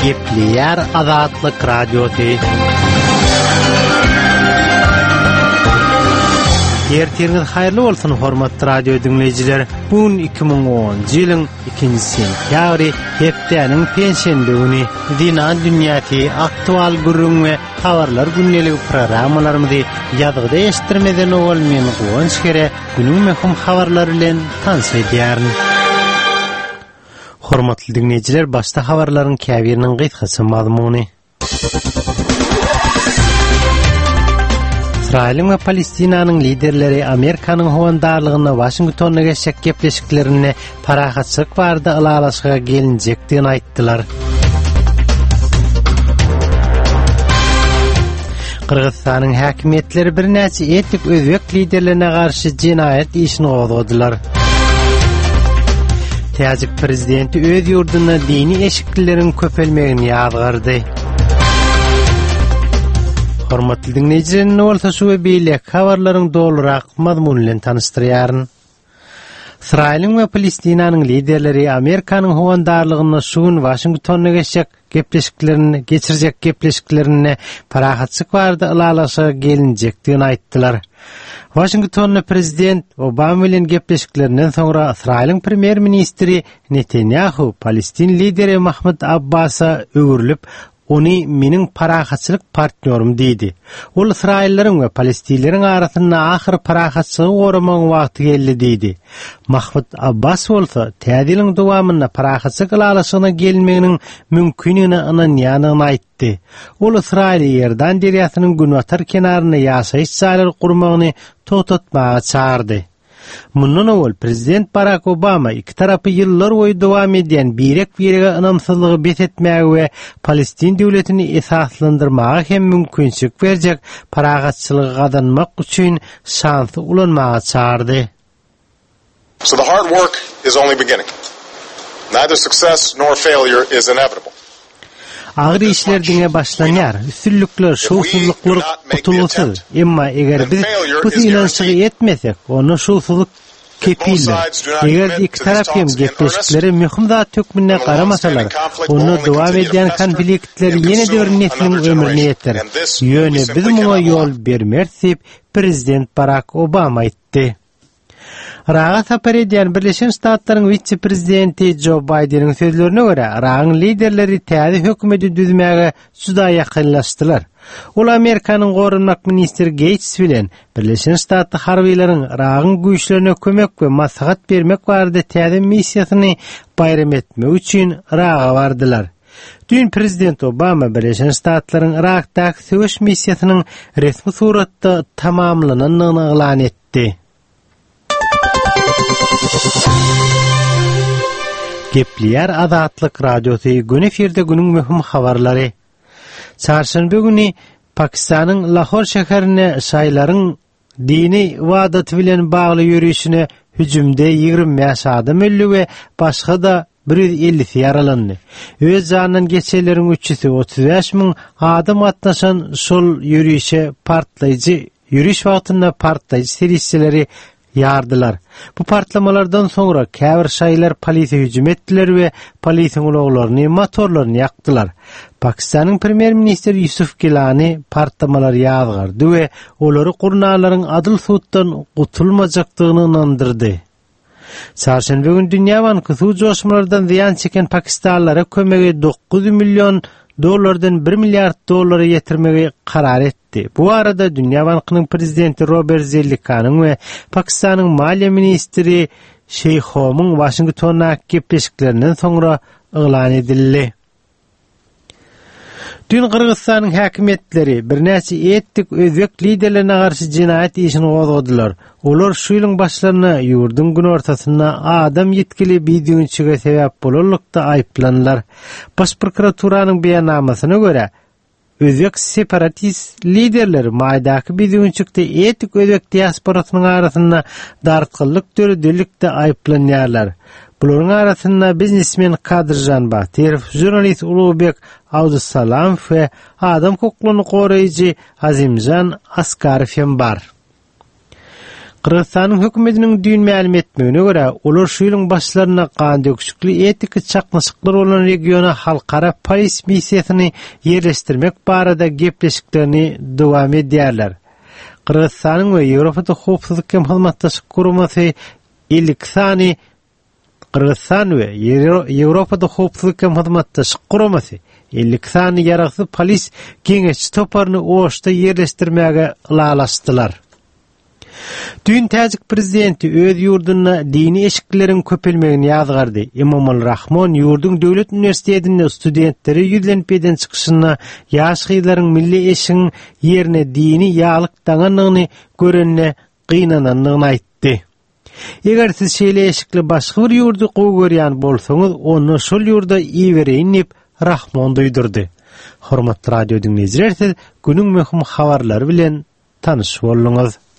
Gepleyer Azatlyk Radiosu. Ertiriniz hayırlı olsun hormatly radio dinleyijiler. Bugün 2010 ýylyň 2-nji sentýabry, hepdeniň pensiýende güni. Dinan dünýäti aktual gürrüň we habarlar günneligi programmalarymyzy ýazgyda eşitdirmeden bolmayan goňş kere günüň möhüm habarlary bilen tanış edýärin. Hormatly dinleyijiler, başda habarlaryň käbiriniň gytkysy mazmuny. İsrail'in ve Palestina'nın liderleri Amerika'nın howandarlygyna Washington'a geçecek gepleşiklerini parahatçyk barada alalaşyga gelinjekdigini aýtdylar. Kırgızstanyň häkimetleri bir näçe etnik özbek liderlerine garşy jinaýat işini gozgadylar. Täzik prezidenti öz ýurduna dini eşiklilerin köpelmegini ýazgardy. Hormatly dinleyijiler, bolsa şu we beýlek habarlaryň dolurak mazmuny bilen tanıştyrýaryn. İsrail'in we Palestinanyň liderleri Amerikanyň howandarlygyna şugun Washington'a geçirjek gepleşiklerini parahatçyk barada alalaşyga gelinjekdigini aýtdylar. Washington'da prezident Obama bilen gepleşiklerinden soňra İsrail'in premier ministri Netanyahu Palestin lideri Mahmud Abbas'a öwürlüp "Ony meniň parahatçylyk partnerim" diýdi. Ol İsrailleriň we Palestinleriň arasynda ahyr parahatçylygy goramaň wagty geldi diýdi. Mahmud Abbas bolsa täzeliň dowamynda parahatçylyk alalaşygyna gelmeginiň mümkinligine ynanyanyny aýtdy. Ol İsrail Ýerdan derýasynyň günwatar kenaryna ýaşaýyş çarary gurmagyny totatmaga çağırdy. Mundan ol prezident Barack Obama iki tarapy ýyllar boýy dowam edýän birek-birege ynamsızlygy betetmäge we Palestin döwletini esaslandyrmaga hem mümkinçilik berjek parahatçylygy gazanmak üçin şansy ulanmaga çağırdy. So the hard work is only beginning. Neither success nor failure is inevitable. Ağır işler diňe başlanýar, üstünlükler, şowsuzluklar gutulýar. Emma eger biz bu ýylançygy etmesek, onu şowsuzlyk kepildir. Eger iki tarap hem gepleşikleri möhüm zat tökmüne garamasalar, onu dowam edýän konfliktler ýene-de bir neslin ömrüne ýeter. Ýöne biz muňa ýol bermeris diýip prezident Barack Obama aýtdy. Rağa sapar edýän Birleşen Ştatlaryň vice-prezidenti Joe Biden'in sözlerine göre Irağın liderleri täze hökümeti düzmäge juda ýakynlaşdylar. Ol Amerikanyň gorunmak ministri Gates bilen Birleşen Ştatlar harbylaryň Irağın güýçlerine kömek we maslahat bermek barada täze missiýasyny bayram etmek üçin Iraga bardylar. Dün prezident Obama Birleşen Ştatlaryň Irakdaky söwüş missiýasynyň resmi suratda tamamlanynyny elan etdi. Gepleyer Azatlyk Radiosu gün efirde günüň möhüm habarlary. Çarşamba güni Pakistanyň Lahor şäherine şaýlaryň dini wadaty bilen bagly ýürüýüşine hüjümde 20 adam öldü we başga da 150 ýaralandy. Öz janynyň geçeleriň 335.000 adam atnaşan şol ýürüýüşe ýürüýüş wagtynda partlaýjy serisileri yardılar. Bu partlamalardan sonra käbir şaýlar polisiýa hüjüm etdiler we polisiýanyň ulaglaryny, motorlaryny ýakdylar. Pakistanyň premier ministri Yusuf Gilani partlamalar ýazgardy we olary gurnalaryň adyl suwtdan gutulmajakdygyny ynandyrdy. Çarşamba günü dünýä banky suw joşmalardan ziýan çeken pakistanlara kömegi 9 milyon $1 milliard ýetirmegi karar etdi. Bu arada Dünýä Bankynyň prezidenti Robert Zellikanyň we Pakistanyň maliýe ministri Şeyhomyň Washington'a gepleşiklerinden soňra elan edildi. Dün Kırgızstanyň häkimetleri bir näçe etnik özbek liderlerine garşy jinaýat işini gozgadylar. Olar şu ýylyň başlaryna ýurdun gün ortasynda adam ýetkili bidiňçige sebäp bolarlykda aýplanlar. Baş prokuraturanyň beýannamasyna görä, özbek separatist liderleri maýdaky bidiňçikde etnik özbek diasporasynyň arasynda dartgylyk döredillikde aýplanýarlar. Buların arasında biznesmen Kadyrjan Batyr, jurnalist Ulubek Abdusalam ve adam hukuklarını koruyucu Azimjan Askarov bar. Kırgızstanyň hökümetiniň düýn ma'lum etmegine görä, olar şu ýylyň başlaryna gandökçükli etik çaknysyklar bolan regiona halkara polis missiýasyny ýerleşdirmek barada gepleşiklerini dowam edýärler. Kırgızstanyň we Ýewropada howpsuzlyk hem hyzmatdaşlyk guramasy ilksany Kırgızstan we Ýewropada howpsuzlyk hem hyzmatdaşlyk guramasy ilksany ýaragsy polis geňeşçi toparyny oşda ýerleşdirmäge lalaşdylar. Düň täzik prezidenti öz ýurduna dini eşiklerin köpelmegini ýazgardy. Emomali Rahmon ýurdun döwlet universitetinde studentleri ýüzlenpeden çykyşyna ýaş gyzlaryň milli eşigiň ýerine dini ýalyk daňanyny görenine gynananlygyny aýtdy. Eger siz şeýle eşikli başga bir ýurdu gowy görýän bolsaňyz, onu şol ýurda iýereýin diýip Rahmon duýdurdy. Hormatly radio dinleýijiler, günüň möhüm habarlary bilen tanyş bolduňyz.